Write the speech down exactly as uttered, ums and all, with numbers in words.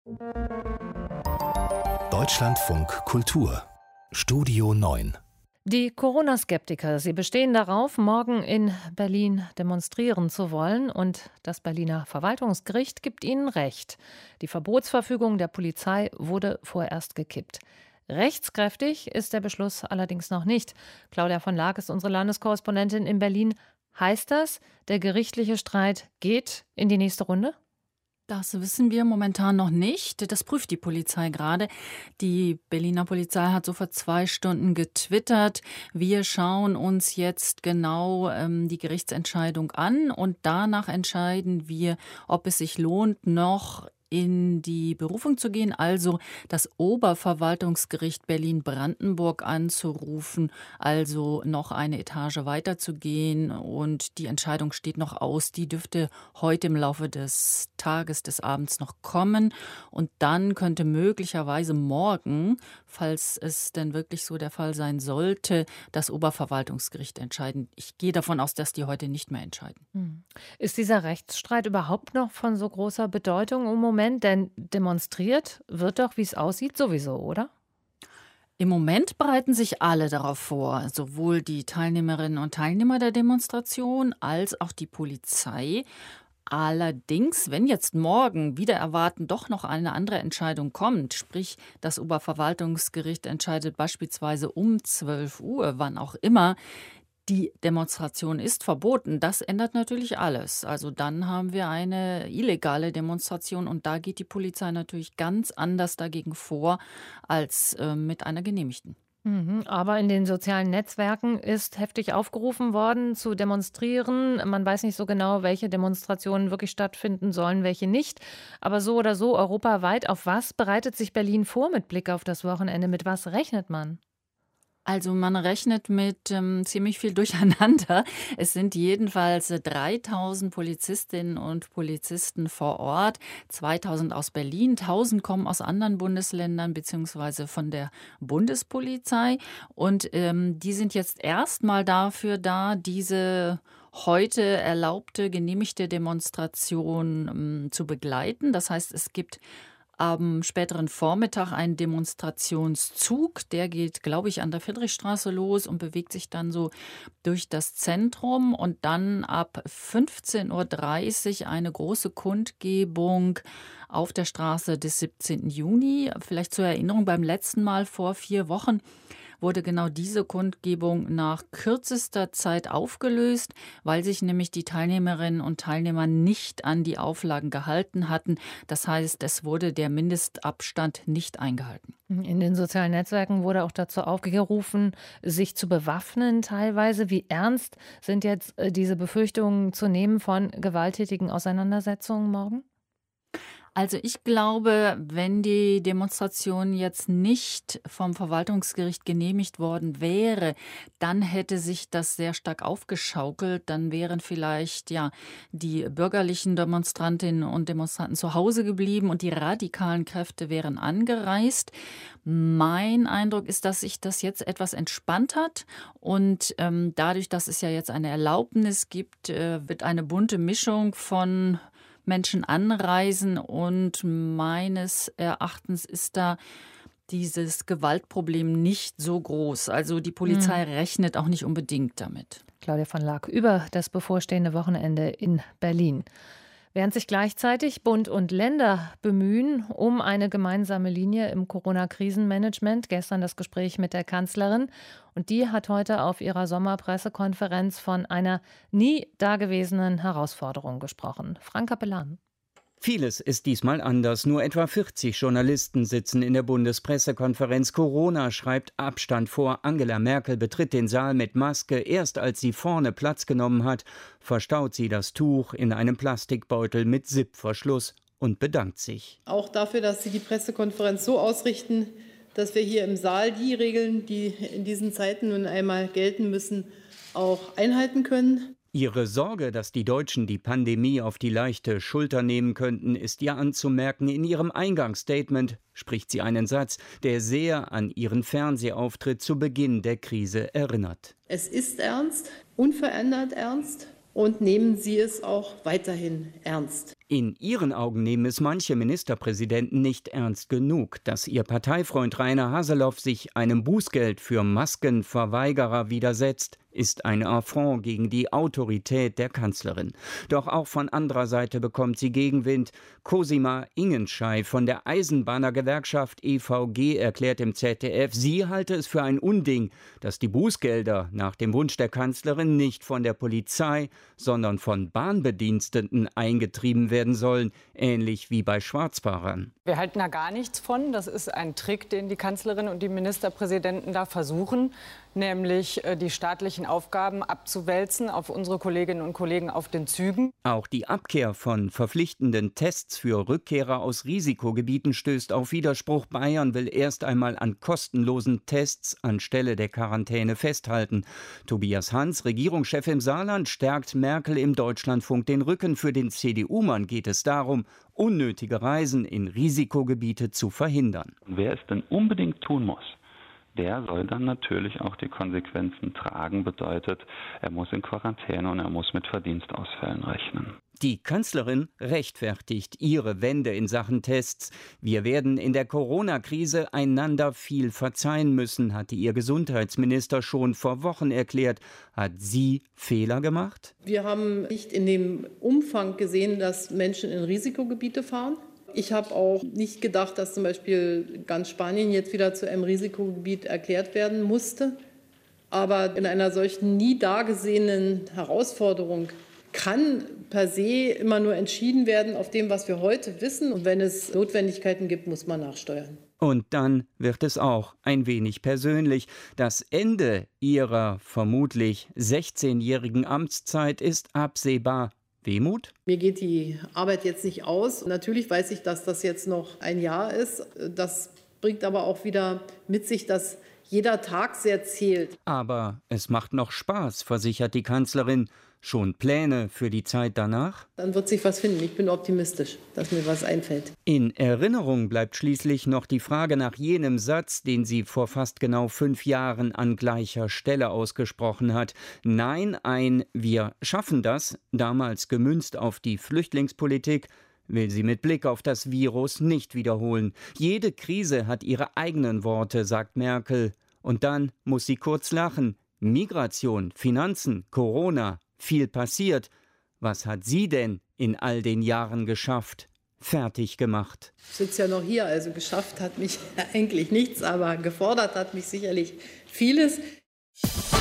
Deutschlandfunk Kultur Studio neun. Die Corona-Skeptiker, sie bestehen darauf, morgen in Berlin demonstrieren zu wollen. Und das Berliner Verwaltungsgericht gibt ihnen Recht. Die Verbotsverfügung der Polizei wurde vorerst gekippt. Rechtskräftig ist der Beschluss allerdings noch nicht. Claudia von Laak ist unsere Landeskorrespondentin in Berlin. Heißt das, der gerichtliche Streit geht in die nächste Runde? Das wissen wir momentan noch nicht. Das prüft die Polizei gerade. Die Berliner Polizei hat so vor zwei Stunden getwittert: Wir schauen uns jetzt genau ähm, die Gerichtsentscheidung an und danach entscheiden wir, ob es sich lohnt, noch in die Berufung zu gehen, also das Oberverwaltungsgericht Berlin-Brandenburg anzurufen, also noch eine Etage weiterzugehen. Und die Entscheidung steht noch aus. Die dürfte heute im Laufe des Tages, des Abends noch kommen. Und dann könnte möglicherweise morgen, falls es denn wirklich so der Fall sein sollte, das Oberverwaltungsgericht entscheiden. Ich gehe davon aus, dass die heute nicht mehr entscheiden. Ist dieser Rechtsstreit überhaupt noch von so großer Bedeutung im Moment? Denn demonstriert wird doch, wie es aussieht, sowieso, oder? Im Moment bereiten sich alle darauf vor, sowohl die Teilnehmerinnen und Teilnehmer der Demonstration als auch die Polizei. Allerdings, wenn jetzt morgen wieder erwarten doch noch eine andere Entscheidung kommt, sprich das Oberverwaltungsgericht entscheidet beispielsweise um zwölf Uhr, wann auch immer, die Demonstration ist verboten. Das ändert natürlich alles. Also dann haben wir eine illegale Demonstration und da geht die Polizei natürlich ganz anders dagegen vor als äh, mit einer genehmigten. Mhm, aber in den sozialen Netzwerken ist heftig aufgerufen worden, zu demonstrieren. Man weiß nicht so genau, welche Demonstrationen wirklich stattfinden sollen, welche nicht. Aber so oder so europaweit, auf was bereitet sich Berlin vor mit Blick auf das Wochenende? Mit was rechnet man? Also man rechnet mit ähm, ziemlich viel Durcheinander. Es sind jedenfalls dreitausend Polizistinnen und Polizisten vor Ort, zweitausend aus Berlin, tausend kommen aus anderen Bundesländern beziehungsweise von der Bundespolizei. Und ähm, die sind jetzt erstmal dafür da, diese heute erlaubte, genehmigte Demonstration ähm, zu begleiten. Das heißt, es gibt am späteren Vormittag einen Demonstrationszug, der geht, glaube ich, an der Friedrichstraße los und bewegt sich dann so durch das Zentrum und dann ab fünfzehn Uhr dreißig eine große Kundgebung auf der Straße des siebzehnten Juni. Vielleicht zur Erinnerung, beim letzten Mal vor vier Wochen wurde genau diese Kundgebung nach kürzester Zeit aufgelöst, weil sich nämlich die Teilnehmerinnen und Teilnehmer nicht an die Auflagen gehalten hatten. Das heißt, es wurde der Mindestabstand nicht eingehalten. In den sozialen Netzwerken wurde auch dazu aufgerufen, sich zu bewaffnen teilweise. Wie ernst sind jetzt diese Befürchtungen zu nehmen von gewalttätigen Auseinandersetzungen morgen? Also ich glaube, wenn die Demonstration jetzt nicht vom Verwaltungsgericht genehmigt worden wäre, dann hätte sich das sehr stark aufgeschaukelt. Dann wären vielleicht ja die bürgerlichen Demonstrantinnen und Demonstranten zu Hause geblieben und die radikalen Kräfte wären angereist. Mein Eindruck ist, dass sich das jetzt etwas entspannt hat und ähm, dadurch, dass es ja jetzt eine Erlaubnis gibt, äh, wird eine bunte Mischung von Menschen anreisen und meines Erachtens ist da dieses Gewaltproblem nicht so groß. Also die Polizei mhm. rechnet auch nicht unbedingt damit. Claudia von Laak über das bevorstehende Wochenende in Berlin. Während sich gleichzeitig Bund und Länder bemühen um eine gemeinsame Linie im Corona-Krisenmanagement. Gestern das Gespräch mit der Kanzlerin. Und die hat heute auf ihrer Sommerpressekonferenz von einer nie dagewesenen Herausforderung gesprochen. Frank Capellan. Vieles ist diesmal anders. Nur etwa vierzig Journalisten sitzen in der Bundespressekonferenz. Corona schreibt Abstand vor. Angela Merkel betritt den Saal mit Maske. Erst als sie vorne Platz genommen hat, verstaut sie das Tuch in einem Plastikbeutel mit Zipverschluss und bedankt sich. Auch dafür, dass Sie die Pressekonferenz so ausrichten, dass wir hier im Saal die Regeln, die in diesen Zeiten nun einmal gelten müssen, auch einhalten können. Ihre Sorge, dass die Deutschen die Pandemie auf die leichte Schulter nehmen könnten, ist ja anzumerken. In ihrem Eingangsstatement spricht sie einen Satz, der sehr an ihren Fernsehauftritt zu Beginn der Krise erinnert. Es ist ernst, unverändert ernst und nehmen Sie es auch weiterhin ernst. In ihren Augen nehmen es manche Ministerpräsidenten nicht ernst genug, dass ihr Parteifreund Rainer Haseloff sich einem Bußgeld für Maskenverweigerer widersetzt, ist ein Affront gegen die Autorität der Kanzlerin. Doch auch von anderer Seite bekommt sie Gegenwind. Cosima Ingenschei von der Eisenbahnergewerkschaft E V G erklärt im Z D F, sie halte es für ein Unding, dass die Bußgelder nach dem Wunsch der Kanzlerin nicht von der Polizei, sondern von Bahnbediensteten eingetrieben werden sollen, ähnlich wie bei Schwarzfahrern. Wir halten da gar nichts von. Das ist ein Trick, den die Kanzlerin und die Ministerpräsidenten da versuchen, nämlich die staatlichen Aufgaben abzuwälzen auf unsere Kolleginnen und Kollegen auf den Zügen. Auch die Abkehr von verpflichtenden Tests für Rückkehrer aus Risikogebieten stößt auf Widerspruch. Bayern will erst einmal an kostenlosen Tests anstelle der Quarantäne festhalten. Tobias Hans, Regierungschef im Saarland, stärkt Merkel im Deutschlandfunk den Rücken. Für den C D U-Mann geht es darum, unnötige Reisen in Risikogebiete zu verhindern. Wer es denn unbedingt tun muss, der soll dann natürlich auch die Konsequenzen tragen. Bedeutet, er muss in Quarantäne und er muss mit Verdienstausfällen rechnen. Die Kanzlerin rechtfertigt ihre Wende in Sachen Tests. Wir werden in der Corona-Krise einander viel verzeihen müssen, hatte ihr Gesundheitsminister schon vor Wochen erklärt. Hat sie Fehler gemacht? Wir haben nicht in dem Umfang gesehen, dass Menschen in Risikogebiete fahren. Ich habe auch nicht gedacht, dass zum Beispiel ganz Spanien jetzt wieder zu einem Risikogebiet erklärt werden musste. Aber in einer solchen nie dagesehenen Herausforderung kann per se immer nur entschieden werden auf dem, was wir heute wissen. Und wenn es Notwendigkeiten gibt, muss man nachsteuern. Und dann wird es auch ein wenig persönlich. Das Ende ihrer vermutlich sechzehnjährigen Amtszeit ist absehbar. Wehmut? Mir geht die Arbeit jetzt nicht aus. Natürlich weiß ich, dass das jetzt noch ein Jahr ist. Das bringt aber auch wieder mit sich, dass jeder Tag sehr zählt. Aber es macht noch Spaß, versichert die Kanzlerin. Schon Pläne für die Zeit danach? Dann wird sich was finden. Ich bin optimistisch, dass mir was einfällt. In Erinnerung bleibt schließlich noch die Frage nach jenem Satz, den sie vor fast genau fünf Jahren an gleicher Stelle ausgesprochen hat. Nein, ein Wir schaffen das, damals gemünzt auf die Flüchtlingspolitik, will sie mit Blick auf das Virus nicht wiederholen. Jede Krise hat ihre eigenen Worte, sagt Merkel. Und dann muss sie kurz lachen. Migration, Finanzen, Corona. Viel passiert. Was hat sie denn in all den Jahren geschafft, fertig gemacht? Ich sitze ja noch hier, also geschafft hat mich eigentlich nichts, aber gefordert hat mich sicherlich vieles.